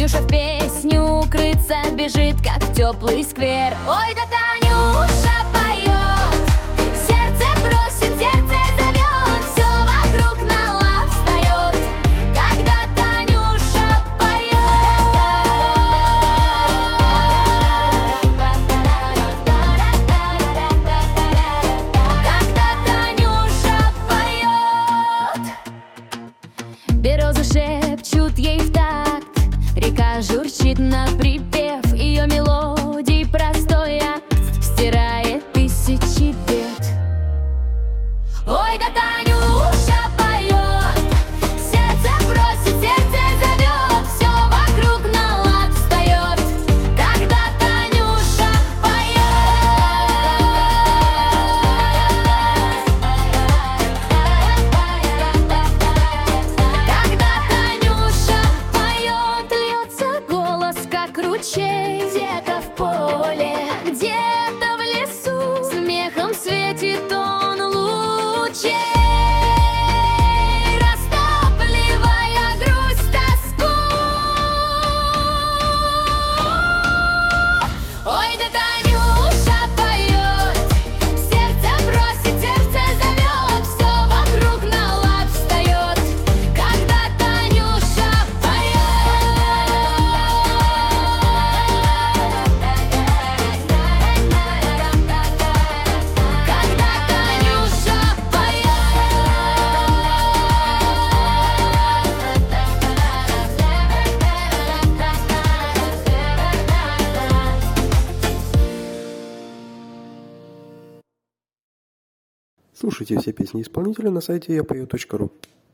Танюша в песню укрыться бежит, как в теплый сквер. Ой, да Танюша поет, сердце просит, сердце зовет, все вокруг на лад встает, когда Танюша поет. Когда Танюша поет. Березы шепчут ей в такт, река журчит на припев, ее мелодий простой акт стирает тысячи бед. Ой, да Танюша поет, сердце просит, сердце зовет, все вокруг на лад встает, когда Танюша поет. Когда Танюша поет, льется голос, как ручей, где-то в поле, где-то в лесу, смехом светит он лучей, растапливая грусть, тоску. Ой, да Танюша поет, сердце просит, сердце зовет, все вокруг на лад встает, когда Танюша поет. Когда Танюша Слушайте все песни исполнителя на сайте yapою.ru.